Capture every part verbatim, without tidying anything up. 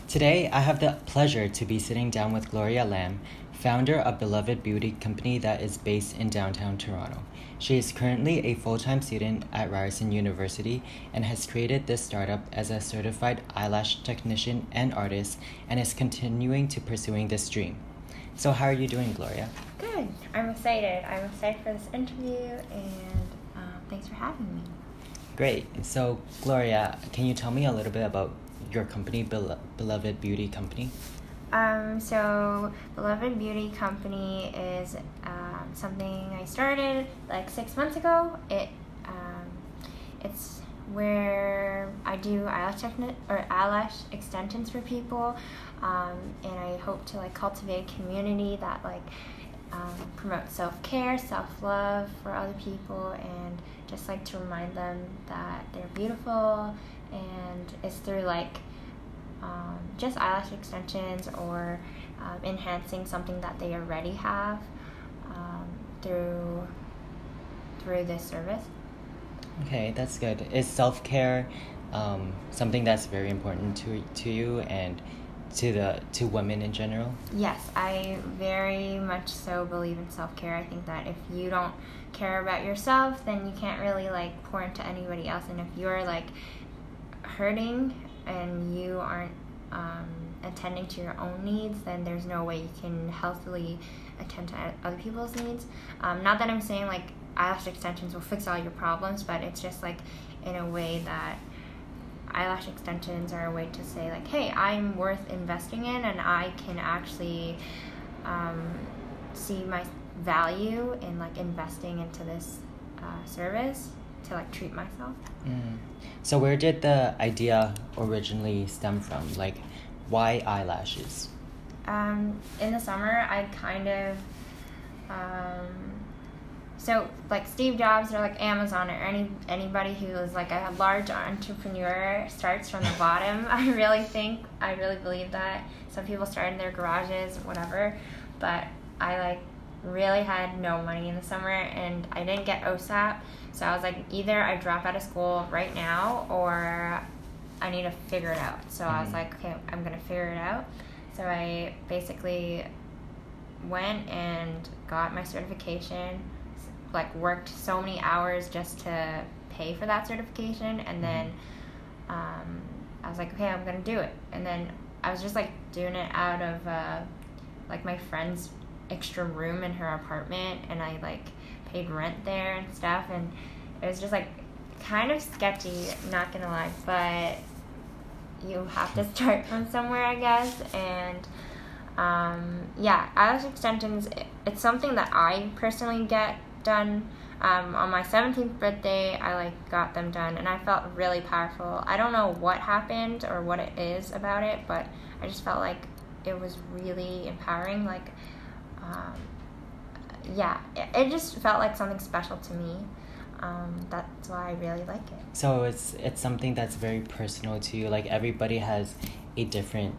Today, I have the pleasure to be sitting down with Gloria Lam, founder of Beloved Beauty Company that is based in downtown Toronto. She is currently a full-time student at Ryerson University and has created this startup as a certified eyelash technician and artist and is continuing to pursuing this dream. So how are you doing, Gloria? Good. I'm excited. I'm excited for this interview, and uh, thanks for having me. Great. So, Gloria, can you tell me a little bit about your company, Belo- Beloved Beauty Company? Um, so, Beloved Beauty Company is um, something I started like six months ago. It um, it's where I do eyelash techni- or eyelash extensions for people, um, and I hope to like cultivate a community that like um, promotes self-care, self-love for other people, and just like to remind them that they're beautiful. And it's through like um, just eyelash extensions or um, enhancing something that they already have um, through through this service. Okay, that's good. Is self-care um, something that's very important to to you and to the to women in general? Yes, I very much so believe in self-care. I think that if you don't care about yourself, then you can't really like pour into anybody else. And if you're like hurting and you aren't um, attending to your own needs, then there's no way you can healthily attend to other people's needs. Um, not that I'm saying like eyelash extensions will fix all your problems, but it's just like in a way that eyelash extensions are a way to say like, hey, I'm worth investing in, and I can actually um, see my value in like investing into this uh, service to like treat myself. Mm. So where did the idea originally stem from? Like, why eyelashes? Um, in the summer, I kind of um, so like Steve Jobs or like Amazon or any anybody who is like a large entrepreneur starts from the bottom. I really think I really believe that. Some people start in their garages, whatever, but I like really had no money in the summer, and I didn't get O S A P, so I was like, either I drop out of school right now or I need to figure it out. So mm-hmm. I was like, okay, I'm gonna figure it out. So I basically went and got my certification, like worked so many hours just to pay for that certification, and then um, I was like, okay, I'm gonna do it. And then I was just like doing it out of uh, like my friend's extra room in her apartment, and I like paid rent there and stuff, and it was just like kind of sketchy, not gonna lie, but you have to start from somewhere, I guess. And um, yeah, eyelash extensions, it, it's something that I personally get done. Um, on my seventeenth birthday, I like got them done, and I felt really powerful. I don't know what happened or what it is about it, but I just felt like it was really empowering. Like, um, yeah, it, it just felt like something special to me. Um, that's why I really like it. So it's it's something that's very personal to you. Like, everybody has a different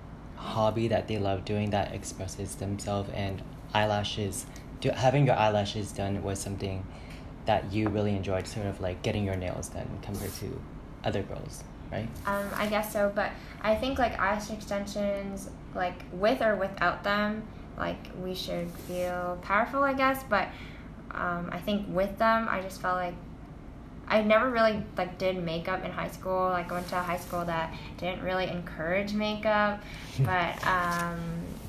hobby that they love doing that expresses themselves, and eyelashes, do, having your eyelashes done was something that you really enjoyed, sort of like getting your nails done compared to other girls, right? Um, I guess so, but I think like eyelash extensions, like with or without them, like we should feel powerful, I guess. But um, I think with them, I just felt like I never really like did makeup in high school. Like I went to a high school that didn't really encourage makeup, but um,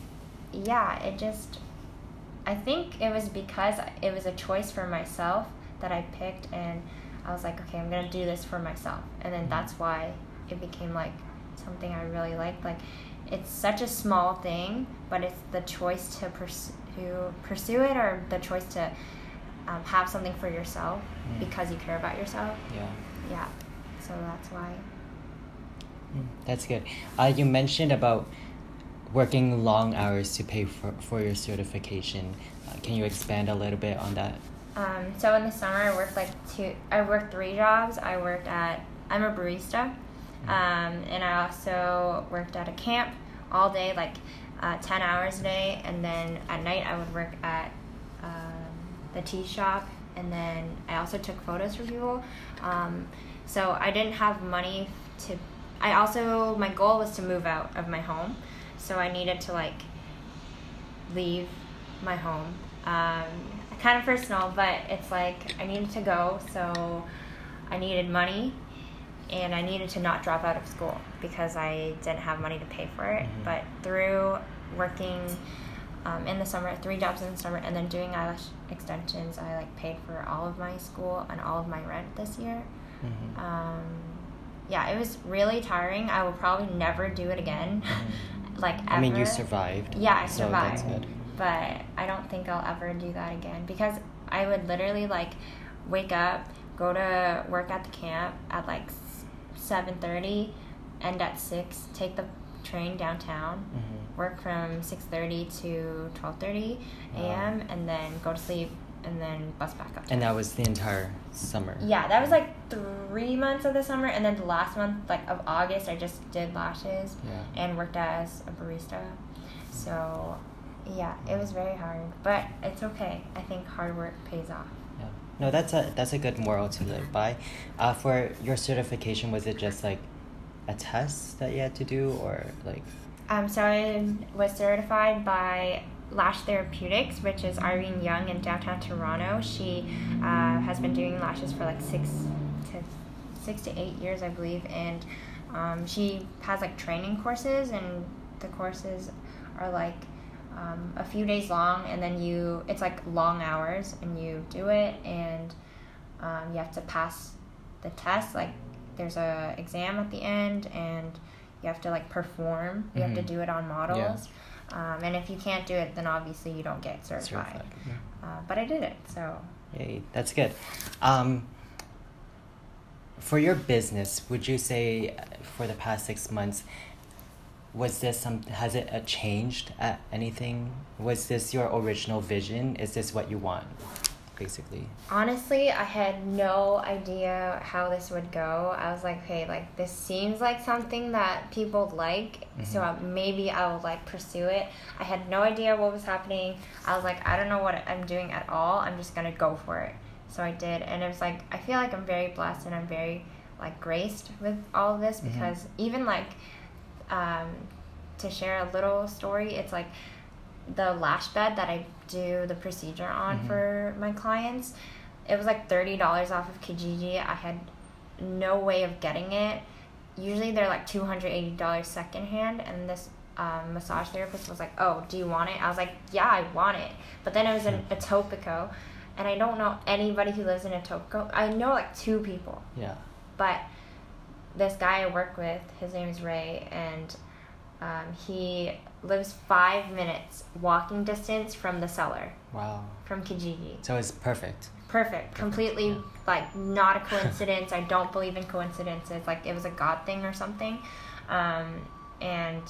yeah, it just, I think it was because it was a choice for myself that I picked, and I was like, okay, I'm gonna do this for myself, and then that's why it became like something I really liked. Like, it's such a small thing, but it's the choice to pursue pursue it, or the choice to um, have something for yourself mm. because you care about yourself. Yeah. Yeah. So that's why. Mm, that's good. Uh, you mentioned about working long hours to pay for, for your certification. Uh, can you expand a little bit on that? Um, so in the summer, I worked like two. I worked three jobs. I worked at. I'm a barista, um, and I also worked at a camp all day, like uh, ten hours a day, and then at night I would work at um, the tea shop, and then I also took photos for people. Um, so I didn't have money to I also, my goal was to move out of my home. So I needed to like leave my home. Um, kind of personal, but it's like I needed to go. So I needed money and I needed to not drop out of school because I didn't have money to pay for it. Mm-hmm. But through working um, in the summer, three jobs in the summer, and then doing eyelash extensions, I like paid for all of my school and all of my rent this year. Mm-hmm. Um, yeah, it was really tiring. I will probably never do it again. Mm-hmm. like ever. I mean, you survived. Yeah, I survived. So that's good. But I don't think I'll ever do that again because I would literally like wake up, go to work at the camp at like seven thirty, end at six, take the train downtown, mm-hmm. work from six thirty to twelve thirty a.m. Wow. and then go to sleep and then bus back up. And that was the entire summer? Yeah, that was like three months of the summer, and then the last month like of August I just did lashes yeah. and worked as a barista. So yeah, it was very hard, but it's okay. I think hard work pays off. Yeah. No, that's a that's a good moral to live by. Uh, for your certification, was it just like a test that you had to do, or like? Um, so I was certified by Lash Therapeutics, which is Irene Young in downtown Toronto. She uh, has been doing lashes for like six to six to eight years, I believe, and um, she has like training courses, and the courses are like um, a few days long, and then you it's like long hours, and you do it, and um, you have to pass the test. Like there's a exam at the end, and you have to like perform. You mm-hmm. have to do it on models. Yeah. Um, and if you can't do it, then obviously you don't get certified. certified yeah. uh, but I did it, so. Yay, that's good. Um, for your business, would you say for the past six months, was this some? Has it uh, changed uh, anything? Was this your original vision? Is this what you want, basically? Honestly, I had no idea how this would go. I was like, okay, like this seems like something that people like, mm-hmm. so maybe I will like pursue it. I had no idea what was happening. I was like, I don't know what I'm doing at all. I'm just gonna go for it. So I did, and it was like I feel like I'm very blessed and I'm very like graced with all of this because mm-hmm. even like um, to share a little story, it's like the lash bed that I do the procedure on mm-hmm. for my clients, it was like thirty dollars off of Kijiji. I had no way of getting it. Usually they're like two hundred eighty dollars secondhand, and this um, massage therapist was like, oh, do you want it? I was like, yeah, I want it. But then it was in Etobicoke, and I don't know anybody who lives in Etobicoke. I know like two people. Yeah. But this guy I work with, his name is Ray, and um, he lives five minutes walking distance from the cellar. Wow. From Kijiji. So it's perfect. Perfect. Completely, yeah. like, not a coincidence. I don't believe in coincidences. Like, it was a God thing or something. Um, and,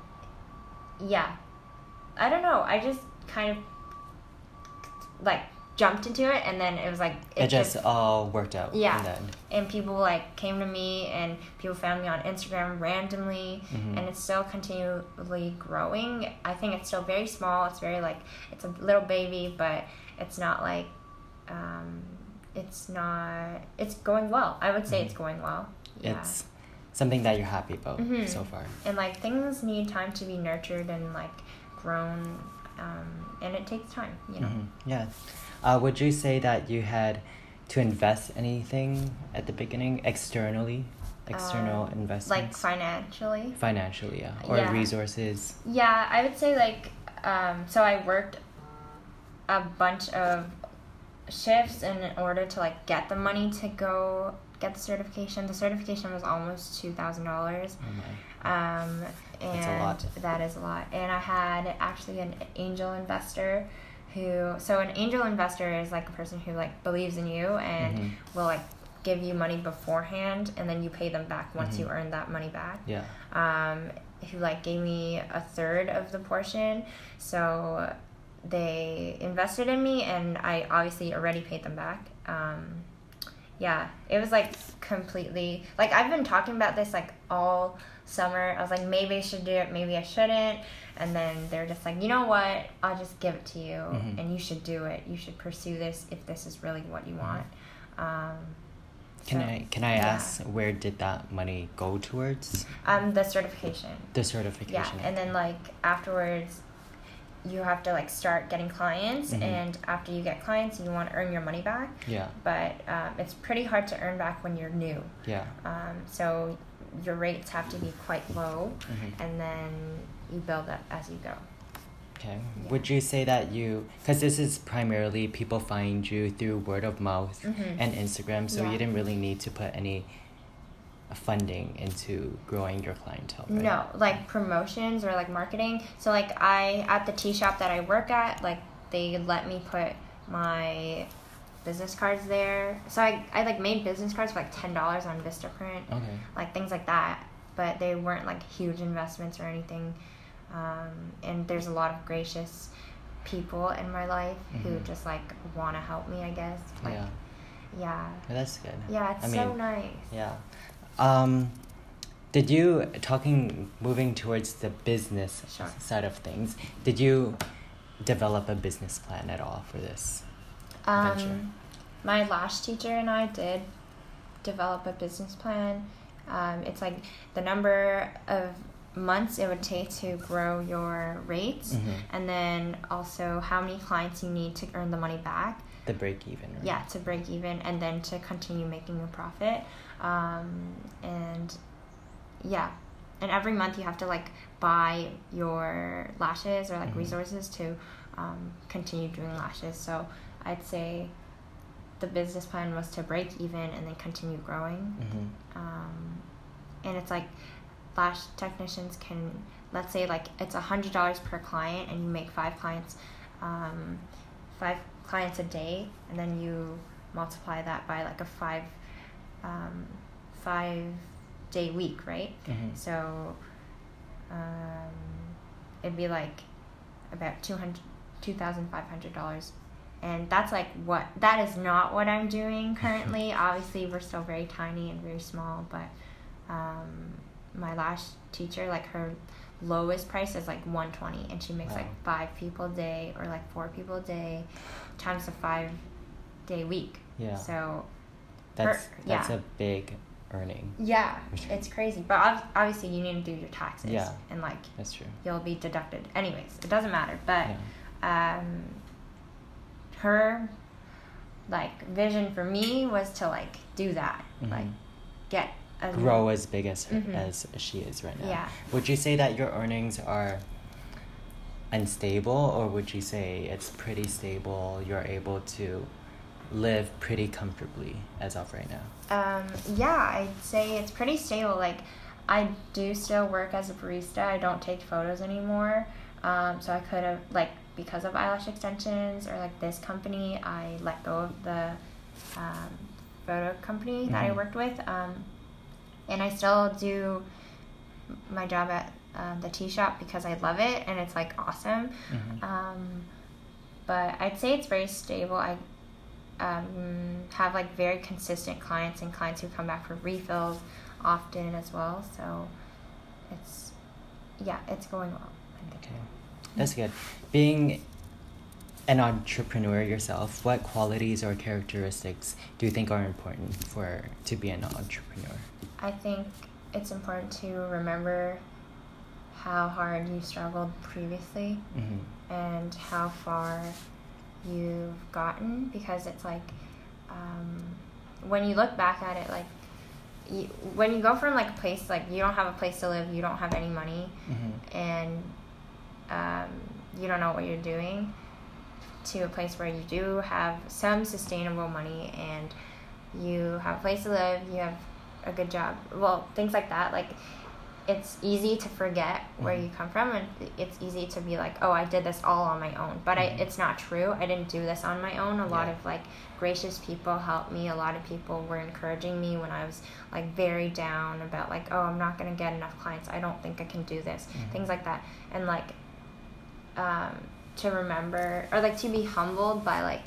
yeah. I don't know. I just kind of, like, jumped into it, and then it was like it, it just, just all worked out. Yeah, and, and people like came to me, and people found me on Instagram randomly, mm-hmm. and it's still continually growing. I think it's still very small. It's very like it's a little baby, but it's not like um, it's not. It's going well. I would say mm-hmm. it's going well. Yeah. It's something that you're happy about mm-hmm. so far. And like things need time to be nurtured and like grown, um, and it takes time. You know. Mm-hmm. Yeah. Uh, would you say that you had to invest anything at the beginning externally, external um, investments? Like financially? Financially, yeah. Or yeah. resources? Yeah, I would say like, um, so I worked a bunch of shifts in order to like get the money to go get the certification. The certification was almost two thousand dollars. Oh my. Um, and That's a lot. That is a lot. And I had actually an angel investor who, so an angel investor is like a person who like believes in you and mm-hmm. will like give you money beforehand, and then you pay them back once mm-hmm. you earn that money back. Yeah. Um, who like gave me a third of the portion, so they invested in me, and I obviously already paid them back. Um, yeah, it was like completely like I've been talking about this like all summer. I was like, maybe I should do it, maybe I shouldn't. And then they're just like, you know what? I'll just give it to you, mm-hmm. and you should do it. You should pursue this if this is really what you want. Um, Can So, I can I yeah. ask where did that money go towards? Um, the certification. The certification. Yeah, and then like afterwards, you have to like start getting clients, Mhm. and after you get clients, you want to earn your money back. Yeah. But um, it's pretty hard to earn back when you're new. Yeah. Um, so your rates have to be quite low, Mhm. and then you build up as you go. Okay. Yeah. Would you say that you, because this is primarily people find you through word of mouth Mhm. and Instagram, so Yeah. you didn't really need to put any funding into growing your clientele, right? No, like promotions or like marketing. So like I at the tea shop that I work at, like they let me put my business cards there. So I, I like made business cards for like ten dollars on Vistaprint, Okay. like things like that. But they weren't like huge investments or anything. Um, and there's a lot of gracious people in my life who Mhm. just like want to help me, I guess. Like, Yeah. yeah. Yeah, that's good. Yeah, it's I so mean, nice. Yeah. Um, did you, talking, moving towards the business Sure. side of things, did you develop a business plan at all for this venture? Um, my lash teacher and I did develop a business plan. Um, it's like the number of months it would take to grow your rates, Mhm. and then also how many clients you need to earn the money back. The break even, right? Yeah, to break even, and then to continue making a profit. Um, and yeah, and every month you have to like buy your lashes or like Mhm. resources to um, continue doing lashes. So I'd say the business plan was to break even and then continue growing. Mhm. Um, and it's like lash technicians can, let's say like it's a hundred dollars per client and you make five clients, um, five clients a day, and then you multiply that by like a five, um, five day week, right? Mhm. So um, it'd be like about two hundred, two thousand five hundred dollars. And that's like what, that is not what I'm doing currently. Obviously, we're still very tiny and very small, but um, my lash teacher, like her lowest price is like one hundred twenty, and she makes Wow. like five people a day or like four people a day times a five day week. Yeah. So That's, her- that's yeah. a big earning. yeah, For sure. it's crazy. But ob- obviously, you need to do your taxes. Yeah. And like That's true. you'll be deducted. Anyways, it doesn't matter. But Yeah. um, her like vision for me was to like do that, Mhm. like get a Grow as big as her, Mhm. as she is right now. Yeah. Would you say that your earnings are unstable, or would you say it's pretty stable? You're able to live pretty comfortably as of right now. Um, yeah, I'd say it's pretty stable. Like, I do still work as a barista. I don't take photos anymore. Um, so I could have, like, because of eyelash extensions or, like, this company, I let go of the um, photo company that I Mhm. worked with. Um, and I still do my job at um, the tea shop because I love it and it's, like, awesome. Mhm. Um, but I'd say it's very stable. I um, have like very consistent clients and clients who come back for refills often as well. So it's, yeah, it's going well. I think. Okay, that's good. Being an entrepreneur yourself, what qualities or characteristics do you think are important for to be an entrepreneur? I think it's important to remember how hard you struggled previously Mm-hmm. and how far you've gotten, because it's like um, when you look back at it, like you, when you go from like a place like you don't have a place to live, you don't have any money, Mm-hmm. and um, you don't know what you're doing, to a place where you do have some sustainable money and you have a place to live, you have a good job, well, things like that. Like, it's easy to forget where Mhm. you come from, and it's easy to be like, oh, I did this all on my own. But Mhm. I, it's not true. I didn't do this on my own. A lot Yeah. of like gracious people helped me. A lot of people were encouraging me when I was like very down about like, oh, I'm not gonna get enough clients. I don't think I can do this. Mhm. Things like that. And like um, to remember, or like to be humbled by like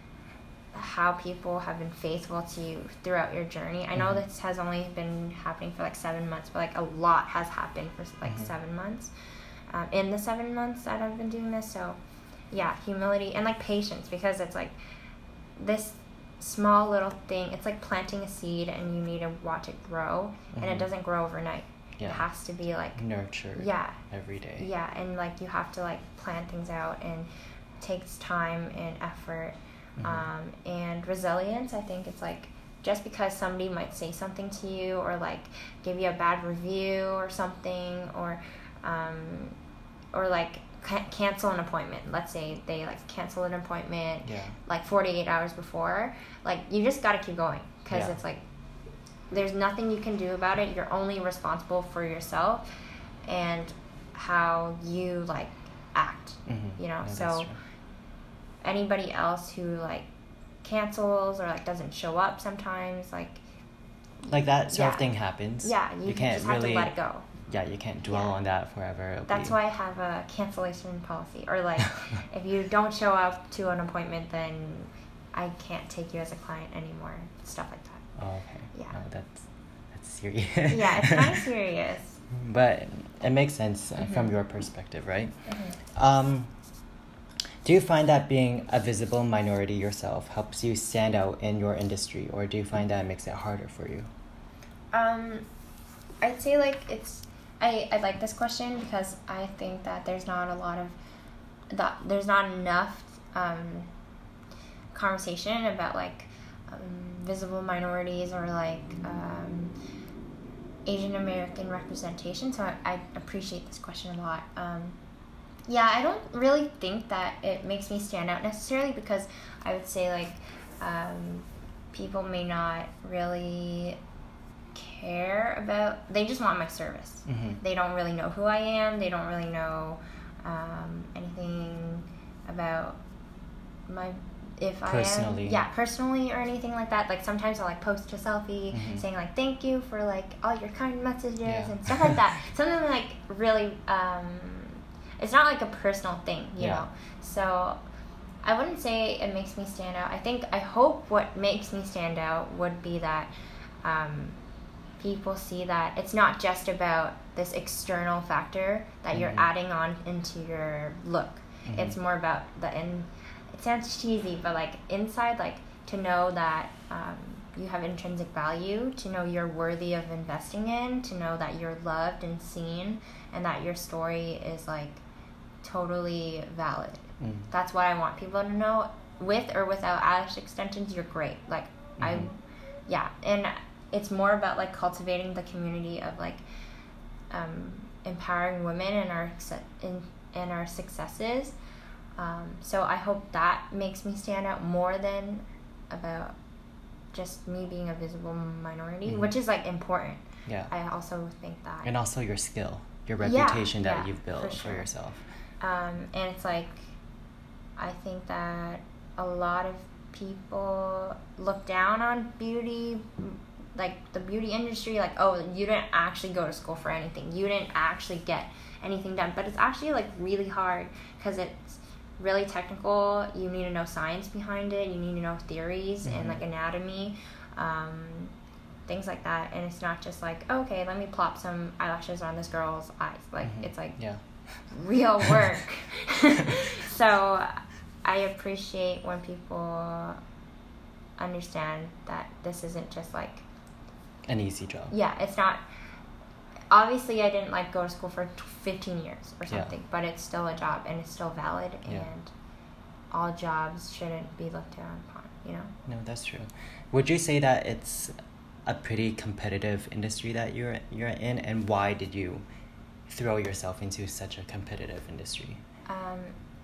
how people have been faithful to you throughout your journey. I know Mhm. this has only been happening for like seven months, but like a lot has happened for like Mhm. seven months. Um, in the seven months that I've been doing this, so yeah, humility and like patience, because it's like this small little thing. It's like planting a seed, and you need to watch it grow, mm-hmm. and it doesn't grow overnight. Yeah. It has to be like nurtured. Yeah. Every day. Yeah, and like you have to like plant things out, and it takes time and effort, mm-hmm. um, and resilience. I think it's like just because somebody might say something to you, or like give you a bad review or something, or um, or like ca- cancel an appointment. Let's say they like cancel an appointment yeah. like forty-eight hours before. Like you just got to keep going, because yeah. it's like there's nothing you can do about it. You're only responsible for yourself and how you like act, mm-hmm. you know. Yeah, so anybody else who like cancels or like doesn't show up sometimes, like like that sort yeah. of thing happens. Yeah, you, you can't just really have to let it go. Yeah, you can't dwell yeah. on that forever. It'll That's be... why I have a cancellation policy. Or like, if you don't show up to an appointment, then I can't take you as a client anymore. Stuff like that. Oh, okay. Yeah. Oh, that's that's serious. Yeah, it's kind of serious. But it makes sense mm-hmm. from your perspective, right? Mm-hmm. Um, do you find that being a visible minority yourself helps you stand out in your industry, or do you find that it makes it harder for you? Um, I'd say like it's. I, I like this question because I think that there's not a lot of that there's not enough um, conversation about like um, visible minorities or like um, Asian American representation. So I, I appreciate this question a lot. Um, yeah, I don't really think that it makes me stand out necessarily, because I would say like um, people may not really care about, they just want my service. Mm-hmm. They don't really know who I am. They don't really know um, anything about my if personally. I am yeah personally or anything like that. Like sometimes I'll like post a selfie mm-hmm. saying like thank you for like all your kind messages yeah. and stuff like that. Something like really um, it's not like a personal thing, you yeah. know. So I wouldn't say it makes me stand out. I think I hope what makes me stand out would be that um, people see that it's not just about this external factor that mm-hmm. you're adding on into your look. Mm-hmm. It's more about the in. It sounds cheesy, but like inside, like to know that um, you have intrinsic value, to know you're worthy of investing in, to know that you're loved and seen, and that your story is like totally valid. Mm. That's what I want people to know. With or without eyelash extensions, you're great. Like mm-hmm. I, yeah, and it's more about like cultivating the community of like um, empowering women and our in and our successes. Um, so I hope that makes me stand out more than about just me being a visible minority, mm-hmm. which is like important. Yeah. I also think that. And also your skill, your reputation yeah, that yeah, you've built for, for sure. yourself. Um, and it's like, I think that a lot of people look down on beauty, like the beauty industry, like, oh, you didn't actually go to school for anything. You didn't actually get anything done. But it's actually like really hard because it's really technical. You need to know science behind it. You need to know theories mm-hmm. and like anatomy, um, things like that. And it's not just like, okay, let me plop some eyelashes on this girl's eyes. Like mm-hmm. it's like yeah. real work. So I appreciate when people understand that this isn't just like an easy job. Yeah, it's not. Obviously, I didn't like go to school for fifteen years or something, yeah. but it's still a job and it's still valid, and yeah. all jobs shouldn't be looked down upon, you know? No, that's true. Would you say that it's a pretty competitive industry that you're you're in, and why did you throw yourself into such a competitive industry? Um,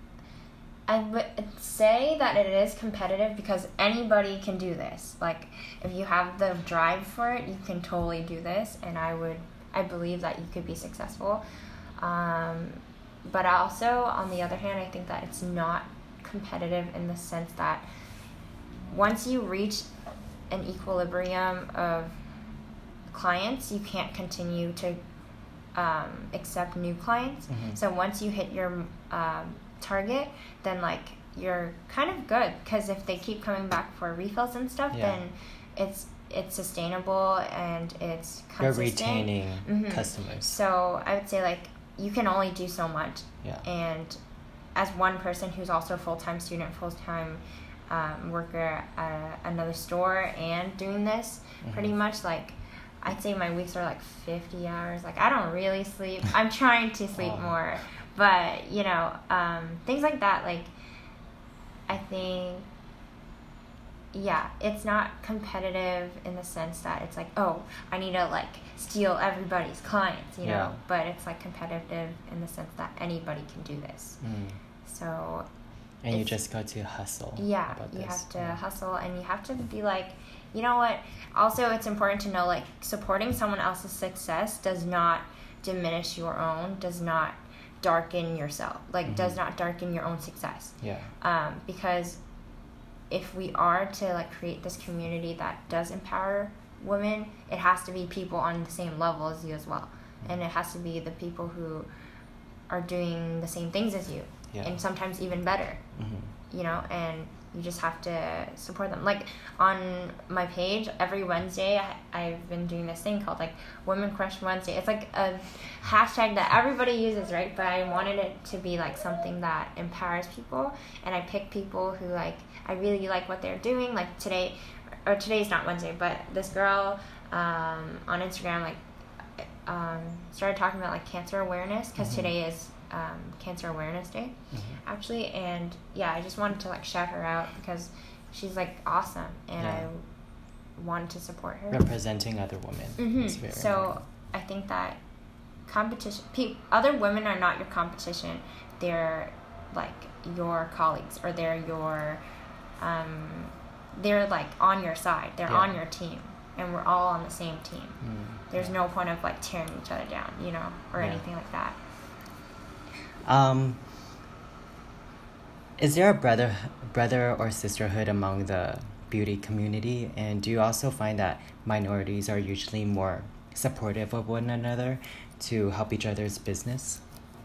I would say that it is competitive because anybody can do this. Like, if you have the drive for it, you can totally do this, and I would. I believe that you could be successful. Um, but also, on the other hand, I think that it's not competitive in the sense that once you reach an equilibrium of clients, you can't continue to um, accept new clients. Mm-hmm. So once you hit your um, target, then like you're kind of good, because if they keep coming back for refills and stuff, yeah. then it's it's sustainable and it's consistent. You're retaining mm-hmm. customers. So I would say like you can only do so much. Yeah. And as one person who's also a full-time student, full-time um, worker at a, another store and doing this mm-hmm. pretty much. Like, I'd say my weeks are like fifty hours. Like, I don't really sleep. I'm trying to sleep oh. more. But, you know, um, things like that, like, I think, yeah, it's not competitive in the sense that it's like, oh, I need to, like, steal everybody's clients, you know? Yeah. But it's, like, competitive in the sense that anybody can do this. Mm. So... And you just got to hustle. Yeah, about you this. have to yeah. hustle, and you have to be like, you know what? Also, it's important to know, like, supporting someone else's success does not diminish your own, does not darken yourself, like, mm-hmm. does not darken your own success. Yeah. Um, because if we are to, like, create this community that does empower women, it has to be people on the same level as you as well. Mm-hmm. And it has to be the people who are doing the same things as you. Yeah. And sometimes even better, mm-hmm. you know, and you just have to support them. Like, on my page, every Wednesday, I, I've been doing this thing called, like, Women Crush Wednesday. It's, like, a hashtag that everybody uses, right? But I wanted it to be, like, something that empowers people, and I pick people who, like, I really like what they're doing. Like, today, or today's not Wednesday, but this girl um, on Instagram, like, um, started talking about, like, cancer awareness, because mm-hmm. today is... Um, Cancer Awareness Day, mm-hmm. actually, and yeah, I just wanted to, like, shout her out because she's, like, awesome, and yeah. I wanted to support her. Representing other women. Mm-hmm. Is very so important. I think that competition, pe- other women are not your competition. They're, like, your colleagues, or they're your, um, they're, like, on your side. They're yeah. on your team, and we're all on the same team. Mm. There's no point of, like, tearing each other down, you know, or yeah. anything like that. Um, is there a brother, brother or sisterhood among the beauty community? And do you also find that minorities are usually more supportive of one another to help each other's business?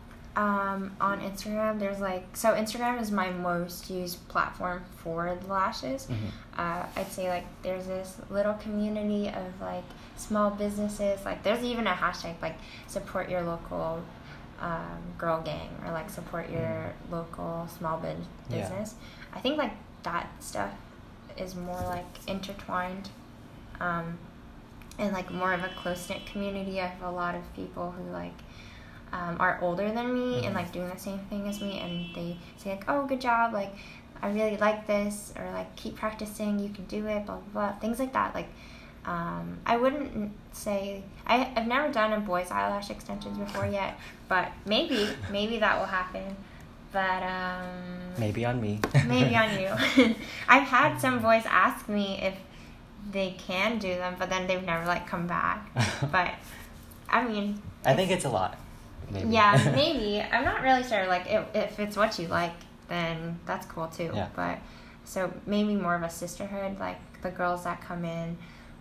Um, on Instagram, there's like, so Instagram is my most used platform for the lashes. Mm-hmm. Uh, I'd say, like, there's this little community of, like, small businesses. Like, there's even a hashtag, like, support your local Um, girl gang, or, like, support your mm. local small biz- business. Yeah. I think, like, that stuff is more, like, intertwined, um, and, like, more of a close-knit community. I have a lot of people who, like, um, are older than me mm. and, like, doing the same thing as me, and they say, like, oh, good job, like, I really like this, or, like, keep practicing, you can do it, blah, blah, blah, things like that. Like, Um, I wouldn't say I, I've never done a boy's eyelash extensions before yet, but maybe maybe that will happen. But um, maybe on me. Maybe on you. I've had some boys ask me if they can do them, but then they've never, like, come back. But I mean, I think it's a lot. Maybe. Yeah, maybe. I'm not really sure. Like, if, if it's what you like, then that's cool too. Yeah. But so maybe more of a sisterhood, like the girls that come in.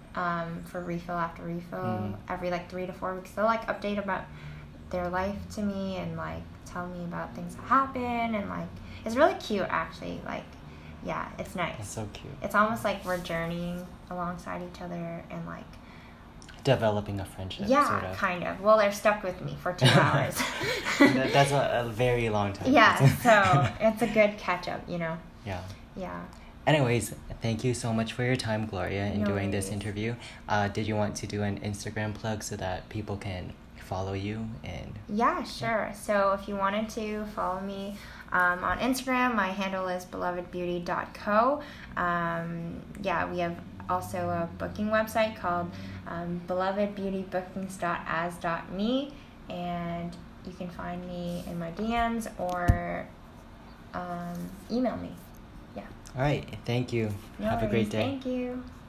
Um, for refill after refill mm. every, like, three to four weeks. They'll, like, update about their life to me and, like, tell me about things that happen, and, like, it's really cute, actually. Like, yeah, it's nice. It's so cute. It's almost like we're journeying alongside each other and, like, developing a friendship. Yeah, sort of. kind of. Well, they're stuck with me for two hours. that, that's a, a very long time. Yeah, so it's a good catch up, you know. Yeah. Yeah. Anyways, thank you so much for your time, Gloria, in no doing worries. this interview. Uh, did you want to do an Instagram plug so that people can follow you? And yeah, sure. Yeah. So if you wanted to follow me um, on Instagram, my handle is beloved beauty dot co. Um, yeah, we have also a booking website called um, beloved beauty bookings dot as dot me, and you can find me in my D Ms or um, email me. Yeah. All right. Thank you. No Have worries. a great day. Thank you.